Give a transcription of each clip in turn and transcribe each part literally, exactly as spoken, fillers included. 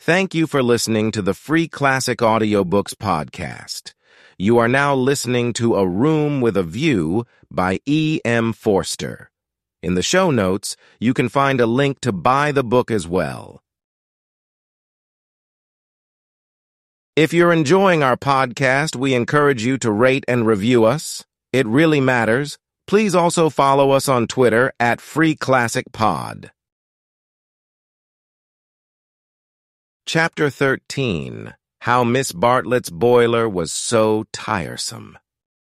Thank you for listening to the Free Classic Audiobooks podcast. You are now listening to A Room with a View by E M Forster. In the show notes, you can find a link to buy the book as well. If you're enjoying our podcast, we encourage you to rate and review us. It really matters. Please also follow us on Twitter at Free Classic Pod. Chapter thirteen. How Miss Bartlett's Boiler Was So Tiresome.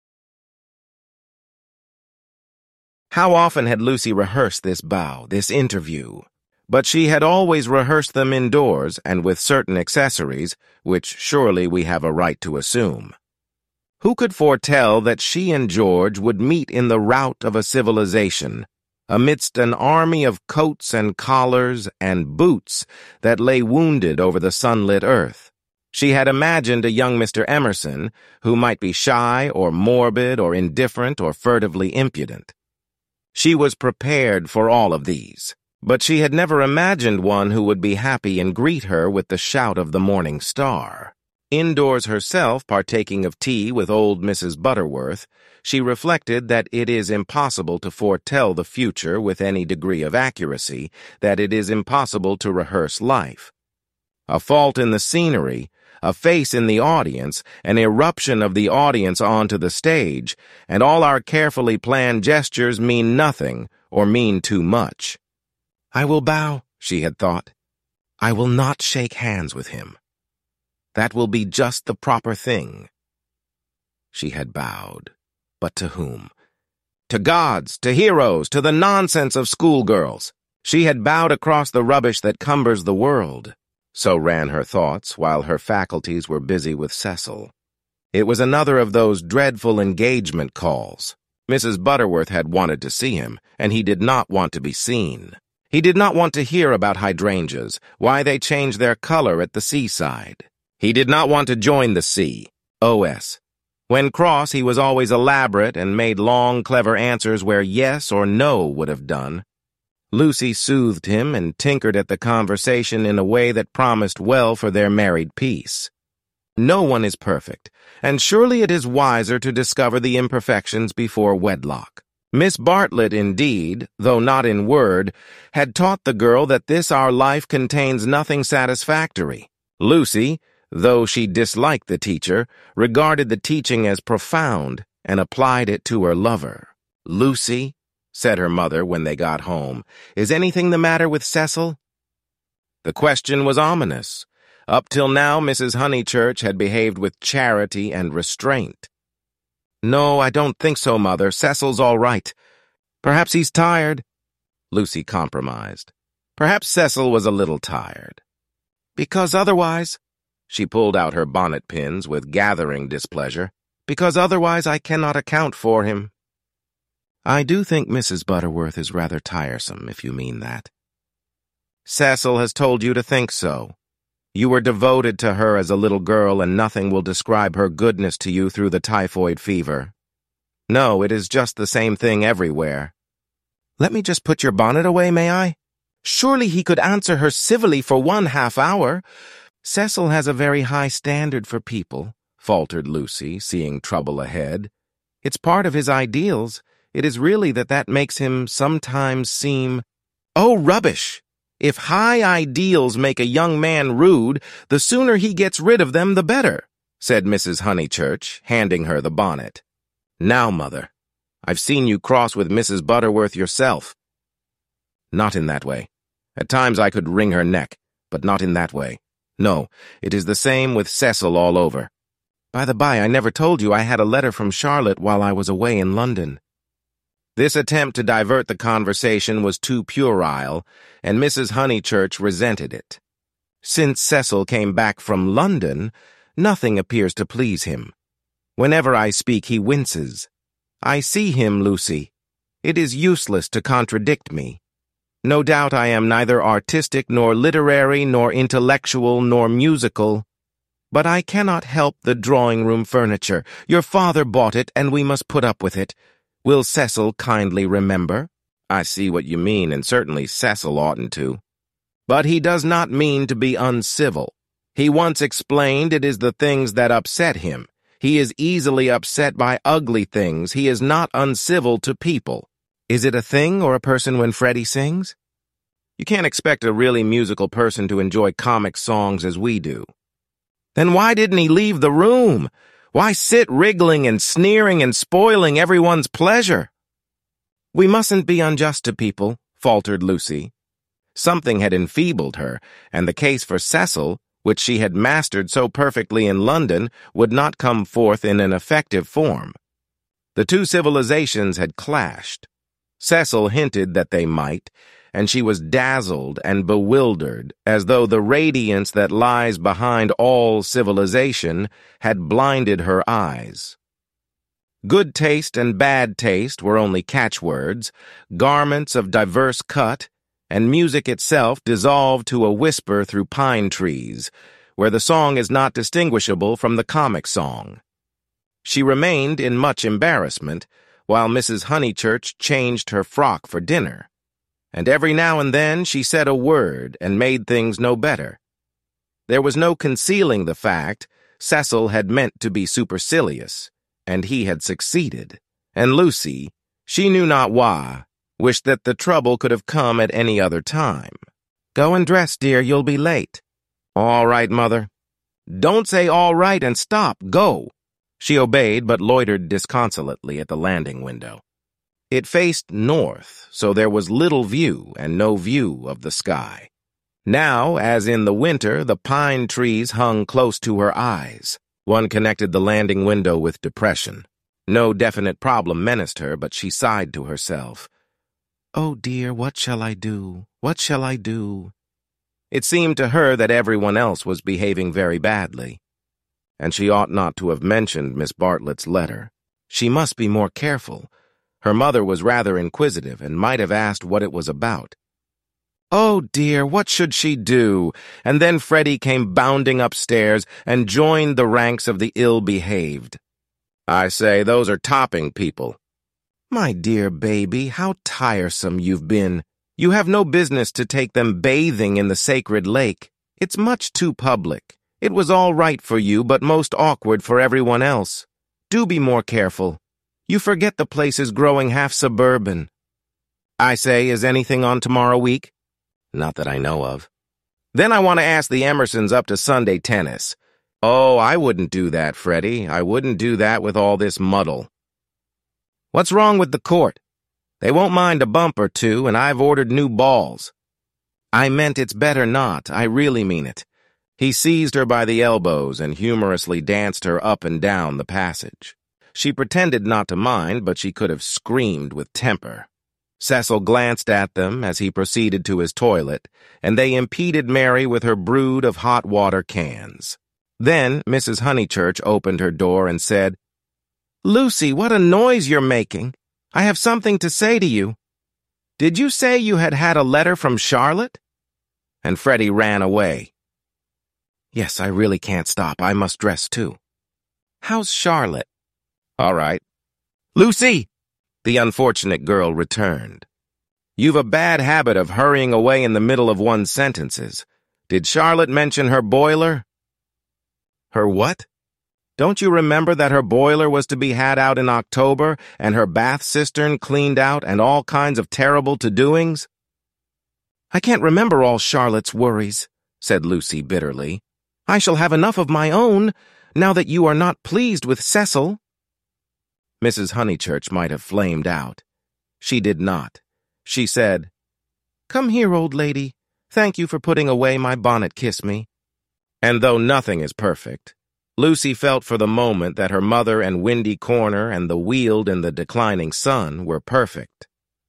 How often had Lucy rehearsed this bow, this interview? But she had always rehearsed them indoors and with certain accessories, which surely we have a right to assume. Who could foretell that she and George would meet in the rout of a civilization, amidst an army of coats and collars and boots that lay wounded over the sunlit earth? She had imagined a young Mister Emerson who might be shy or morbid or indifferent or furtively impudent. She was prepared for all of these, but she had never imagined one who would be happy and greet her with the shout of the morning star. Indoors herself, partaking of tea with old Missus Butterworth, she reflected that it is impossible to foretell the future with any degree of accuracy, that it is impossible to rehearse life. A fault in the scenery, a face in the audience, an eruption of the audience onto the stage, and all our carefully planned gestures mean nothing or mean too much. I will bow, she had thought. I will not shake hands with him. That will be just the proper thing. She had bowed. But to whom? To gods, to heroes, to the nonsense of schoolgirls. She had bowed across the rubbish that cumbers the world. So ran her thoughts while her faculties were busy with Cecil. It was another of those dreadful engagement calls. Missus Butterworth had wanted to see him, and he did not want to be seen. He did not want to hear about hydrangeas, why they change their color at the seaside. He did not want to join the sea, O S. When cross, he was always elaborate and made long, clever answers where yes or no would have done. Lucy soothed him and tinkered at the conversation in a way that promised well for their married peace. No one is perfect, and surely it is wiser to discover the imperfections before wedlock. Miss Bartlett, indeed, though not in word, had taught the girl that this our life contains nothing satisfactory. Lucy, though she disliked the teacher, regarded the teaching as profound and applied it to her lover. Lucy, said her mother when they got home, is anything the matter with Cecil? The question was ominous. Up till now, Missus Honeychurch had behaved with charity and restraint. No, I don't think so, Mother. Cecil's all right. Perhaps he's tired. Lucy compromised. Perhaps Cecil was a little tired. Because otherwise... She pulled out her bonnet pins with gathering displeasure. Because otherwise I cannot account for him. I do think Missus Butterworth is rather tiresome, if you mean that. Cecil has told you to think so. You were devoted to her as a little girl, and nothing will describe her goodness to you through the typhoid fever. No, it is just the same thing everywhere. Let me just put your bonnet away, may I? Surely he could answer her civilly for one half hour. Cecil has a very high standard for people, faltered Lucy, seeing trouble ahead. It's part of his ideals. It is really that that makes him sometimes seem... Oh, rubbish! If high ideals make a young man rude, the sooner he gets rid of them, the better, said Missus Honeychurch, handing her the bonnet. Now, Mother, I've seen you cross with Missus Butterworth yourself. Not in that way. At times I could wring her neck, but not in that way. No, it is the same with Cecil all over. By the by, I never told you I had a letter from Charlotte while I was away in London. This attempt to divert the conversation was too puerile, and Missus Honeychurch resented it. Since Cecil came back from London, nothing appears to please him. Whenever I speak, he winces. I see him, Lucy. It is useless to contradict me. No doubt I am neither artistic nor literary nor intellectual nor musical. But I cannot help the drawing-room furniture. Your father bought it, and we must put up with it. Will Cecil kindly remember? I see what you mean, and certainly Cecil oughtn't to. But he does not mean to be uncivil. He once explained it is the things that upset him. He is easily upset by ugly things. He is not uncivil to people. Is it a thing or a person when Freddie sings? You can't expect a really musical person to enjoy comic songs as we do. Then why didn't he leave the room? Why sit wriggling and sneering and spoiling everyone's pleasure? We mustn't be unjust to people, faltered Lucy. Something had enfeebled her, and the case for Cecil, which she had mastered so perfectly in London, would not come forth in an effective form. The two civilizations had clashed. Cecil hinted that they might, and she was dazzled and bewildered, as though the radiance that lies behind all civilization had blinded her eyes. Good taste and bad taste were only catchwords, garments of diverse cut, and music itself dissolved to a whisper through pine trees, where the song is not distinguishable from the comic song. She remained in much embarrassment, while Missus Honeychurch changed her frock for dinner, and every now and then she said a word and made things no better. There was no concealing the fact Cecil had meant to be supercilious, and he had succeeded, and Lucy, she knew not why, wished that the trouble could have come at any other time. Go and dress, dear, you'll be late. All right, Mother. Don't say all right and stop, go. She obeyed but loitered disconsolately at the landing window. It faced north, so there was little view and no view of the sky. Now, as in the winter, the pine trees hung close to her eyes. One connected the landing window with depression. No definite problem menaced her, but she sighed to herself. Oh dear, what shall I do? What shall I do? It seemed to her that everyone else was behaving very badly, and she ought not to have mentioned Miss Bartlett's letter. She must be more careful. Her mother was rather inquisitive and might have asked what it was about. Oh dear, what should she do? And then Freddie came bounding upstairs and joined the ranks of the ill-behaved. I say, those are topping people. My dear baby, how tiresome you've been. You have no business to take them bathing in the sacred lake. It's much too public. It was all right for you, but most awkward for everyone else. Do be more careful. You forget the place is growing half suburban. I say, is anything on tomorrow week? Not that I know of. Then I want to ask the Emersons up to Sunday tennis. Oh, I wouldn't do that, Freddie. I wouldn't do that with all this muddle. What's wrong with the court? They won't mind a bump or two, and I've ordered new balls. I meant it's better not. I really mean it. He seized her by the elbows and humorously danced her up and down the passage. She pretended not to mind, but she could have screamed with temper. Cecil glanced at them as he proceeded to his toilet, and they impeded Mary with her brood of hot water cans. Then Missus Honeychurch opened her door and said, Lucy, what a noise you're making. I have something to say to you. Did you say you had had a letter from Charlotte? And Freddie ran away. Yes, I really can't stop. I must dress too. How's Charlotte? All right. Lucy! The unfortunate girl returned. You've a bad habit of hurrying away in the middle of one's sentences. Did Charlotte mention her boiler? Her what? Don't you remember that her boiler was to be had out in October, and her bath cistern cleaned out, and all kinds of terrible to-doings? I can't remember all Charlotte's worries, said Lucy bitterly. I shall have enough of my own, now that you are not pleased with Cecil. Missus Honeychurch might have flamed out. She did not. She said, Come here, old lady. Thank you for putting away my bonnet kiss me. And though nothing is perfect, Lucy felt for the moment that her mother and Windy Corner and the Weald in the declining sun were perfect.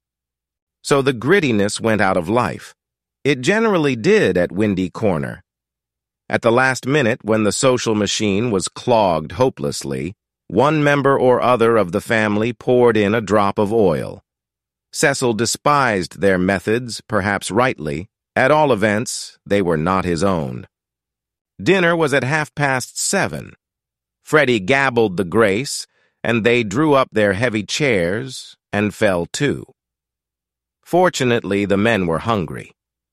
So the grittiness went out of life. It generally did at Windy Corner. At the last minute, when the social machine was clogged hopelessly, one member or other of the family poured in a drop of oil. Cecil despised their methods, perhaps rightly. At all events, they were not his own. Dinner was at half past seven. Freddie gabbled the grace, and they drew up their heavy chairs and fell to. Fortunately, the men were hungry.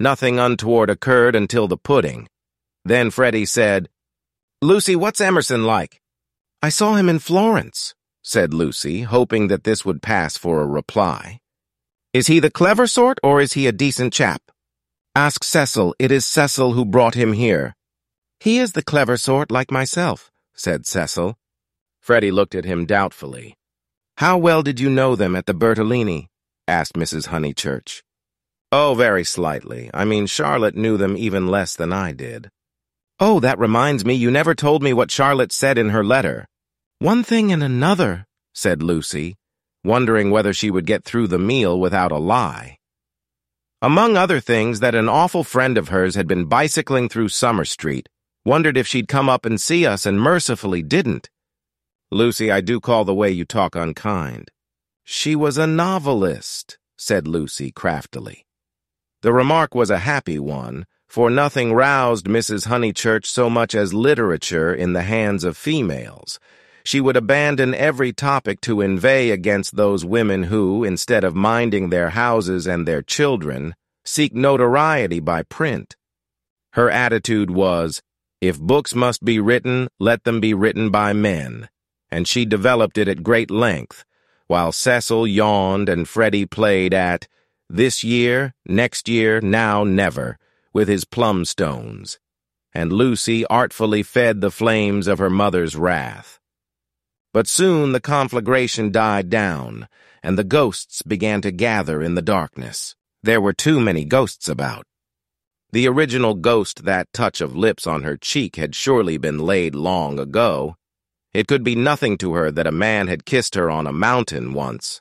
Nothing untoward occurred until the pudding. Then Freddie said, "Lucy, what's Emerson like?" "I saw him in Florence," said Lucy, hoping that this would pass for a reply. "Is he the clever sort, or is he a decent chap?" "Ask Cecil. It is Cecil who brought him here." "He is the clever sort, like myself," said Cecil. Freddie looked at him doubtfully. "How well did you know them at the Bertolini?" asked Missus Honeychurch. "Oh, very slightly. I mean, Charlotte knew them even less than I did." "Oh, that reminds me, you never told me what Charlotte said in her letter." "One thing and another," said Lucy, wondering whether she would get through the meal without a lie. Among other things, that an awful friend of hers had been bicycling through Summer Street, wondered if she'd come up and see us, and mercifully didn't. "Lucy, I do call the way you talk unkind." "She was a novelist," said Lucy craftily. The remark was a happy one, for nothing roused Missus Honeychurch so much as literature in the hands of females. She would abandon every topic to inveigh against those women who, instead of minding their houses and their children, seek notoriety by print. Her attitude was, if books must be written, let them be written by men, and she developed it at great length, while Cecil yawned and Freddie played at this year, next year, now, never, with his plum stones, and Lucy artfully fed the flames of her mother's wrath. But soon the conflagration died down, and the ghosts began to gather in the darkness. There were too many ghosts about. The original ghost, that touch of lips on her cheek, had surely been laid long ago. It could be nothing to her that a man had kissed her on a mountain once.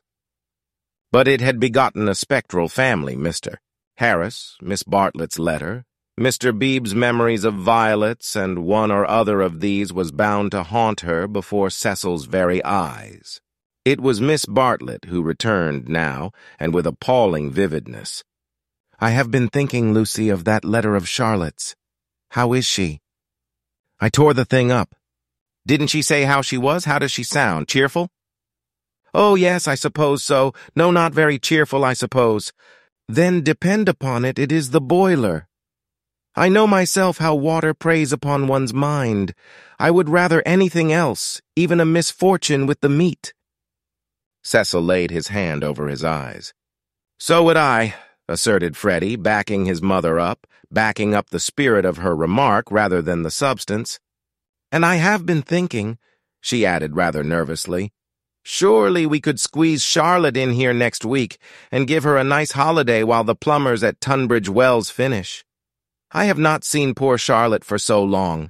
But it had begotten a spectral family, Mister Harris, Miss Bartlett's letter, Mister Beebe's memories of violets, and one or other of these was bound to haunt her before Cecil's very eyes. It was Miss Bartlett who returned now, and with appalling vividness. "I have been thinking, Lucy, of that letter of Charlotte's. How is she?" "I tore the thing up." "Didn't she say how she was? How does she sound? Cheerful?" "Oh, yes, I suppose so. No, not very cheerful, I suppose." "Then depend upon it, it is the boiler. I know myself how water preys upon one's mind. I would rather anything else, even a misfortune with the meat." Cecil laid his hand over his eyes. "So would I," asserted Freddie, backing his mother up, backing up the spirit of her remark rather than the substance. "And I have been thinking," she added rather nervously, "surely we could squeeze Charlotte in here next week and give her a nice holiday while the plumbers at Tunbridge Wells finish. I have not seen poor Charlotte for so long."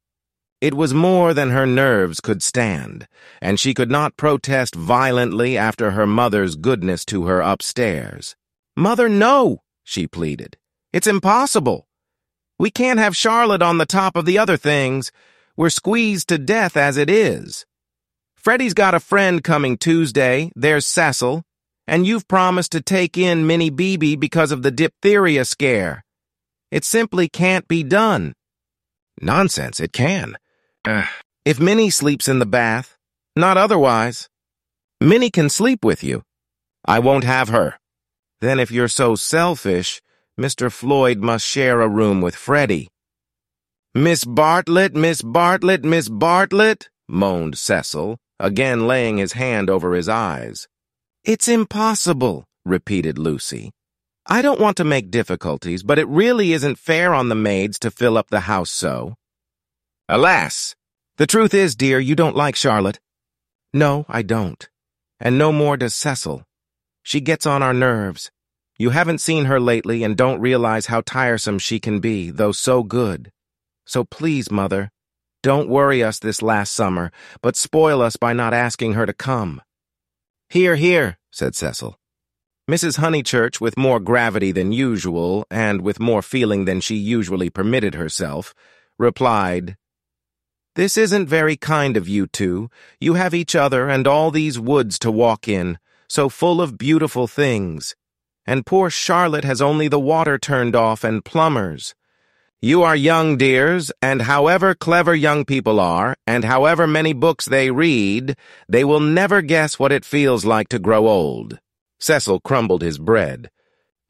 It was more than her nerves could stand, and she could not protest violently after her mother's goodness to her upstairs. "Mother, no," she pleaded. "It's impossible. We can't have Charlotte on the top of the other things. We're squeezed to death as it is. Freddie's got a friend coming Tuesday, there's Cecil, and you've promised to take in Minnie Beebe because of the diphtheria scare. It simply can't be done." "Nonsense, it can. Uh, if Minnie sleeps in the bath, not otherwise. Minnie can sleep with you." "I won't have her." "Then if you're so selfish, Mister Floyd must share a room with Freddie." "Miss Bartlett, Miss Bartlett, Miss Bartlett," moaned Cecil, again laying his hand over his eyes. "It's impossible," repeated Lucy. "I don't want to make difficulties, but it really isn't fair on the maids to fill up the house so." "Alas! The truth is, dear, you don't like Charlotte." "No, I don't. And no more does Cecil. She gets on our nerves. You haven't seen her lately and don't realize how tiresome she can be, though so good. So please, Mother, don't worry us this last summer, but spoil us by not asking her to come." "Hear, hear," said Cecil. Missus Honeychurch, with more gravity than usual, and with more feeling than she usually permitted herself, replied, "This isn't very kind of you two. You have each other and all these woods to walk in, so full of beautiful things. And poor Charlotte has only the water turned off and plumbers. You are young, dears, and however clever young people are, and however many books they read, they will never guess what it feels like to grow old." Cecil crumbled his bread.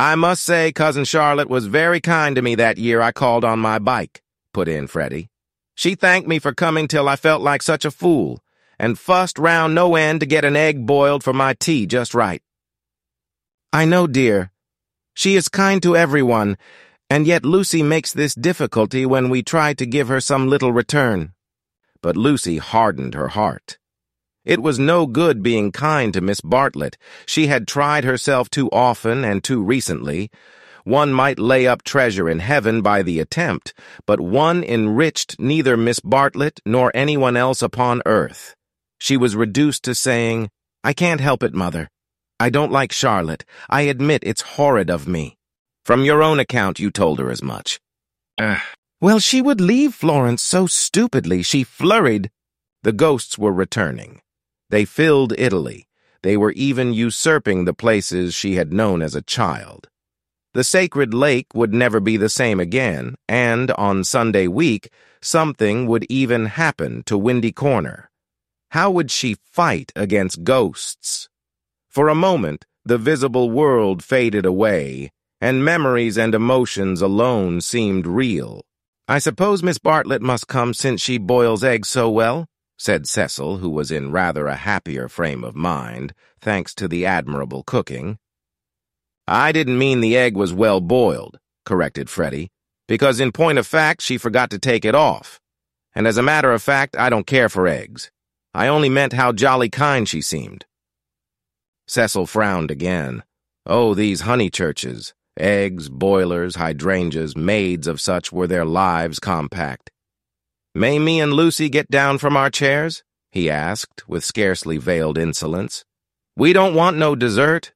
I must say Cousin Charlotte was very kind to me that year I called on my bike, put in Freddie. She thanked me for coming till I felt like such a fool, and fussed round no end to get an egg boiled for my tea just right. I know, dear. She is kind to everyone, and yet Lucy makes this difficulty when we try to give her some little return. But Lucy hardened her heart. It was no good being kind to Miss Bartlett. She had tried herself too often and too recently. One might lay up treasure in heaven by the attempt, but one enriched neither Miss Bartlett nor anyone else upon earth. She was reduced to saying, I can't help it, Mother. I don't like Charlotte. I admit it's horrid of me. From your own account, you told her as much. Uh, well, she would leave Florence so stupidly. She flurried. The ghosts were returning. They filled Italy. They were even usurping the places she had known as a child. The sacred lake would never be the same again, and on Sunday week, something would even happen to Windy Corner. How would she fight against ghosts? For a moment, the visible world faded away, and memories and emotions alone seemed real. I suppose Miss Bartlett must come since she boils eggs so well, said Cecil, who was in rather a happier frame of mind, thanks to the admirable cooking. I didn't mean the egg was well boiled, corrected Freddie, because in point of fact she forgot to take it off. And as a matter of fact, I don't care for eggs. I only meant how jolly kind she seemed. Cecil frowned again. Oh, these Honeychurches. Eggs, boilers, hydrangeas, maids of such were their lives compact. May me and Lucy get down from our chairs? He asked, with scarcely veiled insolence. We don't want no dessert.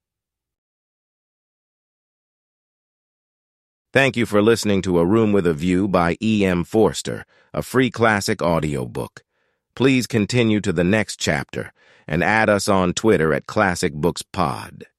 Thank you for listening to A Room with a View by E M Forster, a free classic audiobook. Please continue to the next chapter and add us on Twitter at Classic Books Pod.